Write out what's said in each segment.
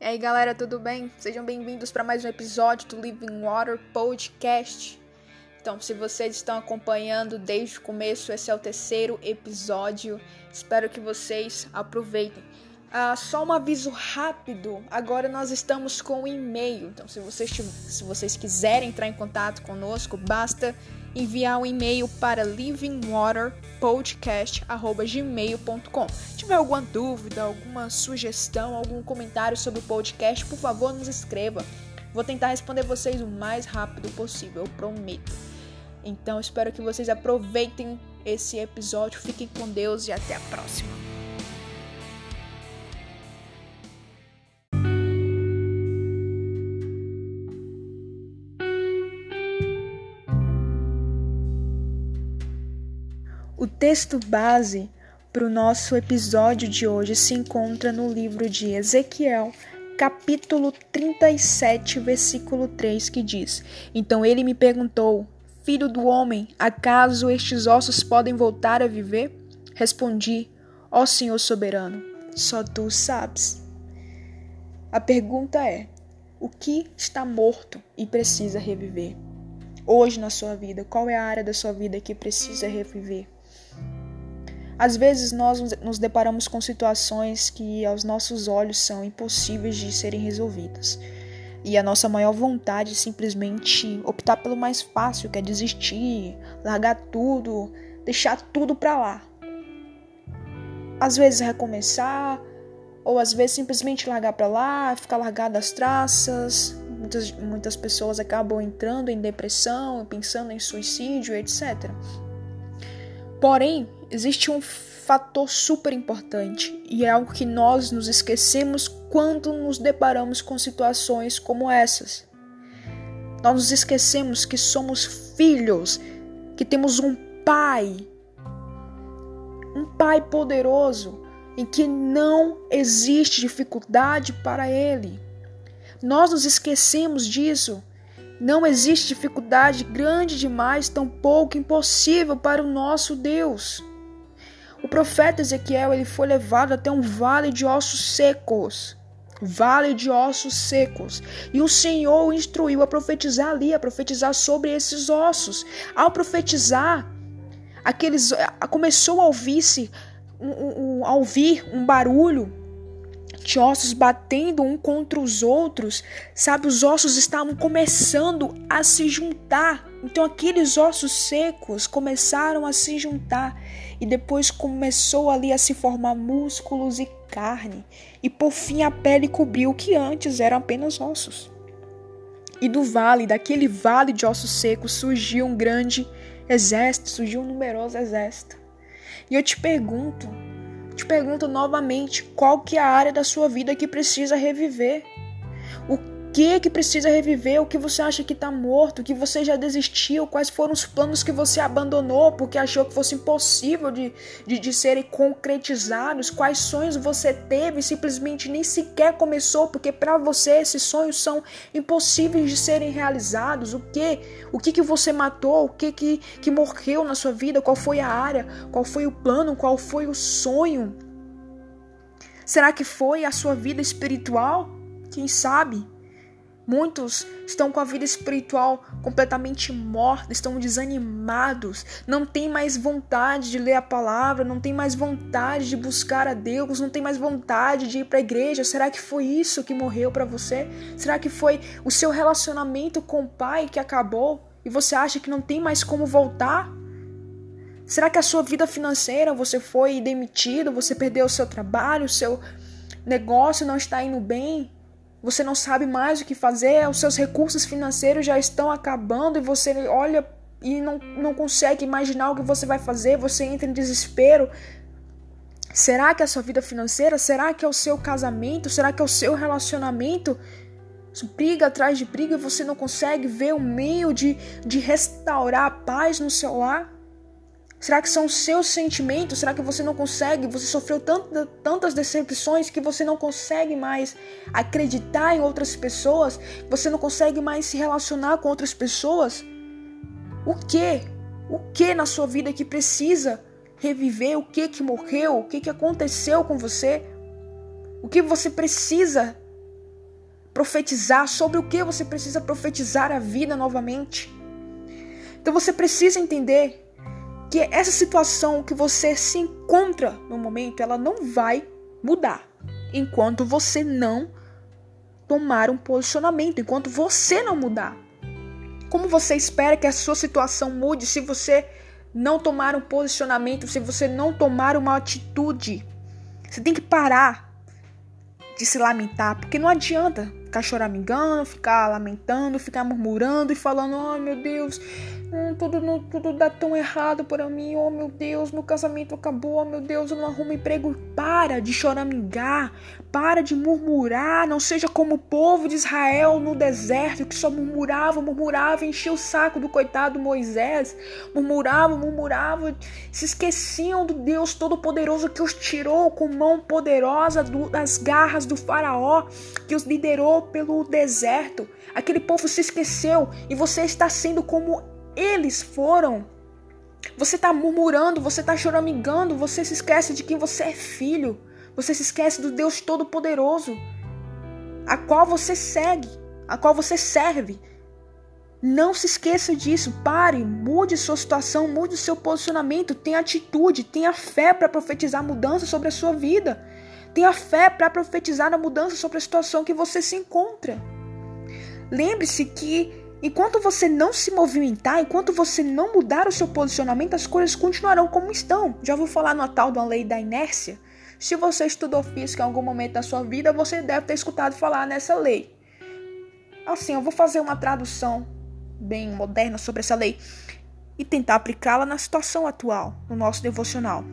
E aí galera, tudo bem? Sejam bem-vindos para mais um episódio do Living Water Podcast. Então, se vocês estão acompanhando desde o começo, esse é o terceiro episódio. Espero que vocês aproveitem. Só um aviso rápido, agora nós estamos com um e-mail. Então, se vocês quiserem entrar em contato conosco, basta enviar um e-mail para livingwaterpodcast@gmail.com. Se tiver alguma dúvida, alguma sugestão, algum comentário sobre o podcast, por favor, nos escreva. Vou tentar responder vocês o mais rápido possível, eu prometo. Então, espero que vocês aproveitem esse episódio. Fiquem com Deus e até a próxima. O texto base para o nosso episódio de hoje se encontra no livro de Ezequiel, capítulo 37, versículo 3, que diz: Então ele me perguntou: Filho do homem, acaso estes ossos podem voltar a viver? Respondi: Ó Senhor soberano, só tu sabes. A pergunta é: o que está morto e precisa reviver? Hoje na sua vida, qual é a área da sua vida que precisa reviver? Às vezes nós nos deparamos com situações que aos nossos olhos são impossíveis de serem resolvidas. E a nossa maior vontade é simplesmente optar pelo mais fácil, que é desistir, largar tudo, deixar tudo pra lá. Às vezes recomeçar, ou às vezes simplesmente largar pra lá, ficar largado das traças. Muitas pessoas acabam entrando em depressão, pensando em suicídio, etc. Porém, existe um fator super importante e é algo que nós nos esquecemos quando nos deparamos com situações como essas. Nós nos esquecemos que somos filhos, que temos um pai poderoso, em que não existe dificuldade para ele. Nós nos esquecemos disso. Não existe dificuldade grande demais, tampouco impossível para o nosso Deus. O profeta Ezequiel ele foi levado até um vale de ossos secos. Vale de ossos secos. E o Senhor o instruiu a profetizar ali, a profetizar sobre esses ossos. Ao profetizar, começou a ouvir um barulho de ossos batendo um contra os outros, sabe? Os ossos estavam começando a se juntar. Então aqueles ossos secos começaram a se juntar e depois começou ali a se formar músculos e carne. E por fim a pele cobriu o que antes eram apenas ossos. E daquele vale de ossos secos surgiu um grande exército, surgiu um numeroso exército. E eu te pergunto novamente, qual que é a área da sua vida que precisa reviver? O que precisa reviver? O que você acha que está morto? O que você já desistiu? Quais foram os planos que você abandonou porque achou que fosse impossível de serem concretizados? Quais sonhos você teve e simplesmente nem sequer começou porque para você esses sonhos são impossíveis de serem realizados? O que você matou? O que morreu na sua vida? Qual foi a área? Qual foi o plano? Qual foi o sonho? Será que foi a sua vida espiritual? Quem sabe? Muitos estão com a vida espiritual completamente morta, estão desanimados, não tem mais vontade de ler a palavra, não tem mais vontade de buscar a Deus, não tem mais vontade de ir para a igreja. Será que foi isso que morreu para você? Será que foi o seu relacionamento com o Pai que acabou e você acha que não tem mais como voltar? Será que a sua vida financeira, você foi demitido, você perdeu o seu trabalho, o seu negócio não está indo bem? Você não sabe mais o que fazer, os seus recursos financeiros já estão acabando e você olha e não consegue imaginar o que você vai fazer, você entra em desespero. Será que é a sua vida financeira? Será que é o seu casamento? Será que é o seu relacionamento? Briga atrás de briga e você não consegue ver um meio de restaurar a paz no seu lar? Será que são os seus sentimentos? Será que você não consegue? Você sofreu tantas decepções que você não consegue mais acreditar em outras pessoas? Você não consegue mais se relacionar com outras pessoas? O que na sua vida que precisa reviver? O que morreu? O que aconteceu com você? O que você precisa profetizar sobre o que você precisa profetizar a vida novamente. Então você precisa entender que essa situação que você se encontra no momento, ela não vai mudar enquanto você não tomar um posicionamento, enquanto você não mudar. Como você espera que a sua situação mude se você não tomar um posicionamento, se você não tomar uma atitude? Você tem que parar de se lamentar, porque não adianta ficar choramingando, ficar lamentando, ficar murmurando e falando: ai meu Deus, tudo dá tão errado para mim, oh meu Deus, meu casamento acabou, oh meu Deus, eu não arrumo emprego. Para de choramingar, para de murmurar, não seja como o povo de Israel no deserto, que só murmurava, enchia o saco do coitado Moisés, murmurava, se esqueciam do Deus Todo-Poderoso que os tirou com mão poderosa das garras do faraó, que os liderou pelo deserto. Aquele povo se esqueceu e você está sendo como eles foram. Você está murmurando, você está choramingando, você se esquece de quem você é filho. Você se esquece do Deus Todo-Poderoso, a qual você segue, a qual você serve. Não se esqueça disso. Pare, mude sua situação, mude seu posicionamento. Tenha atitude, tenha fé para profetizar mudança sobre a sua vida. Tenha fé para profetizar a mudança sobre a situação que você se encontra. Lembre-se que enquanto você não se movimentar, enquanto você não mudar o seu posicionamento, as coisas continuarão como estão. Já vou falar no tal da lei da inércia. Se você estudou física em algum momento da sua vida, você deve ter escutado falar nessa lei. Assim, eu vou fazer uma tradução bem moderna sobre essa lei e tentar aplicá-la na situação atual, no nosso devocional.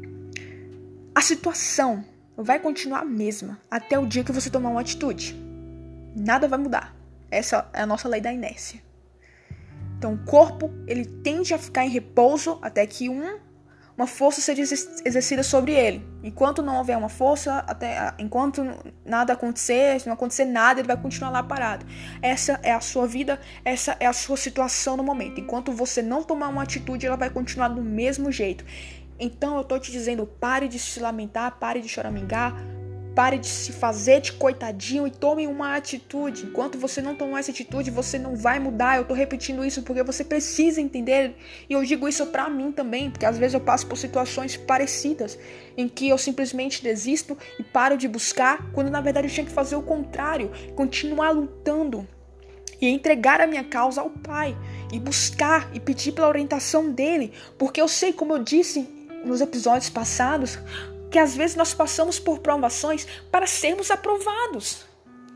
A situação vai continuar a mesma até o dia que você tomar uma atitude. Nada vai mudar. Essa é a nossa lei da inércia. Então, o corpo, ele tende a ficar em repouso até que uma força seja exercida sobre ele. Enquanto não houver uma força, enquanto nada acontecer, se não acontecer nada, ele vai continuar lá parado. Essa é a sua vida, essa é a sua situação no momento. Enquanto você não tomar uma atitude, ela vai continuar do mesmo jeito. Então eu tô te dizendo, pare de se lamentar, pare de choramingar, pare de se fazer de coitadinho e tome uma atitude. Enquanto você não tomar essa atitude, você não vai mudar. Eu tô repetindo isso porque você precisa entender. E eu digo isso pra mim também, porque às vezes eu passo por situações parecidas, em que eu simplesmente desisto e paro de buscar, quando na verdade eu tinha que fazer o contrário, continuar lutando e entregar a minha causa ao Pai, e buscar e pedir pela orientação dele, porque eu sei, como eu disse nos episódios passados, que às vezes nós passamos por provações para sermos aprovados.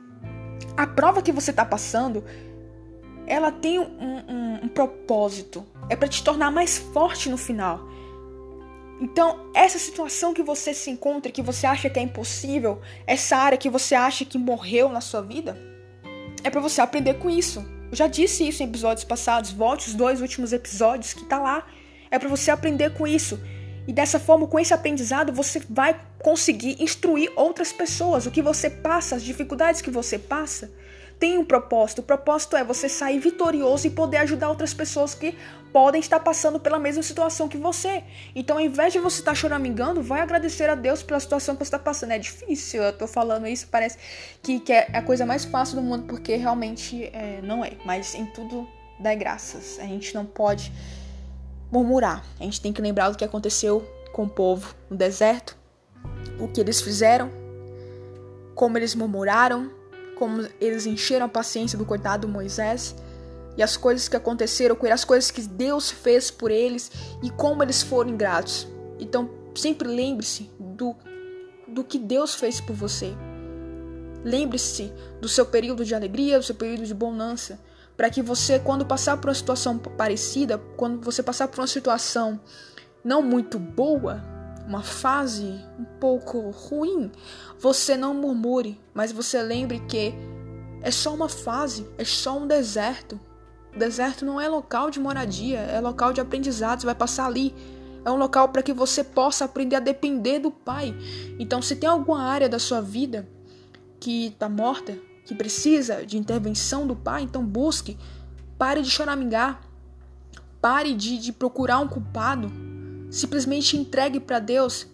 A prova que você está passando, ela tem um propósito. É para te tornar mais forte no final. Então, essa situação que você se encontra, que você acha que é impossível, essa área que você acha que morreu na sua vida, é para você aprender com isso. Eu já disse isso em episódios passados. Volte os 2 últimos episódios que tá lá. É para você aprender com isso. E dessa forma, com esse aprendizado, você vai conseguir instruir outras pessoas. O que você passa, as dificuldades que você passa, tem um propósito. O propósito é você sair vitorioso e poder ajudar outras pessoas que podem estar passando pela mesma situação que você. Então, ao invés de você estar choramingando, vai agradecer a Deus pela situação que você está passando. É difícil, eu tô falando isso, parece que é a coisa mais fácil do mundo, porque realmente não é. Mas em tudo dá graças. A gente não pode murmurar. A gente tem que lembrar do que aconteceu com o povo no deserto, o que eles fizeram, como eles murmuraram, como eles encheram a paciência do coitado Moisés, e as coisas que aconteceram com ele, as coisas que Deus fez por eles e como eles foram ingratos. Então, sempre lembre-se do que Deus fez por você. Lembre-se do seu período de alegria, do seu período de bonança, para que você, quando passar por uma situação parecida, quando você passar por uma situação não muito boa, uma fase um pouco ruim, você não murmure, mas você lembre que é só uma fase, é só um deserto. O deserto não é local de moradia, é local de aprendizado, você vai passar ali. É um local para que você possa aprender a depender do Pai. Então, se tem alguma área da sua vida que está morta, que precisa de intervenção do Pai, então busque. Pare de choramingar. Pare de procurar um culpado. Simplesmente entregue para Deus.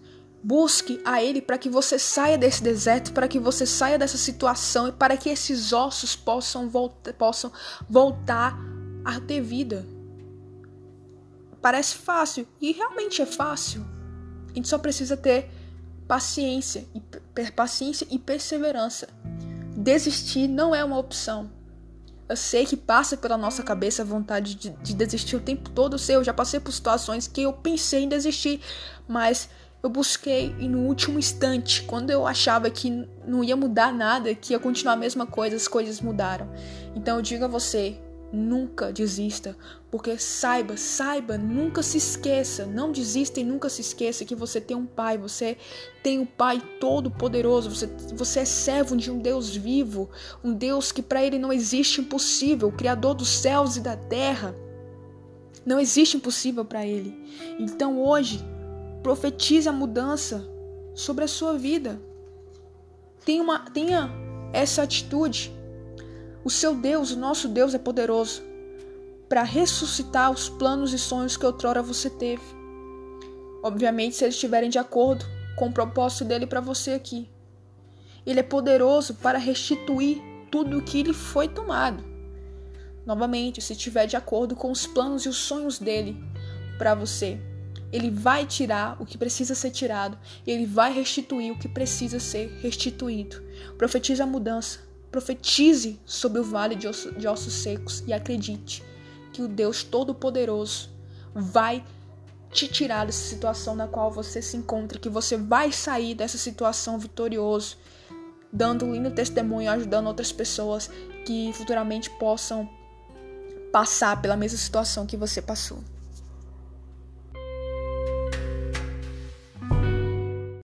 Busque a Ele para que você saia desse deserto, para que você saia dessa situação e para que esses ossos possam voltar a ter vida. Parece fácil e realmente é fácil. A gente só precisa ter paciência e perseverança. Desistir não é uma opção. Eu sei que passa pela nossa cabeça a vontade de desistir o tempo todo. Eu já passei por situações que eu pensei em desistir, mas eu busquei e no último instante, quando eu achava que não ia mudar nada, que ia continuar a mesma coisa, as coisas mudaram. Então eu digo a você, nunca desista, porque saiba, nunca se esqueça, não desista e nunca se esqueça que você tem um Pai, você tem um Pai todo-poderoso, você é servo de um Deus vivo, um Deus que para Ele não existe impossível, o Criador dos céus e da terra, não existe impossível para Ele. Então hoje, profetize a mudança sobre a sua vida. Tenha essa atitude. O seu Deus, o nosso Deus é poderoso para ressuscitar os planos e sonhos que outrora você teve. Obviamente, se eles estiverem de acordo com o propósito dele para você aqui. Ele é poderoso para restituir tudo o que lhe foi tomado. Novamente, se estiver de acordo com os planos e os sonhos dele para você. Ele vai tirar o que precisa ser tirado. E Ele vai restituir o que precisa ser restituído. Profetize a mudança. Profetize sobre o vale de ossos secos. E acredite que o Deus Todo-Poderoso vai te tirar dessa situação na qual você se encontra. Que você vai sair dessa situação vitorioso. Dando um lindo testemunho, ajudando outras pessoas que futuramente possam passar pela mesma situação que você passou.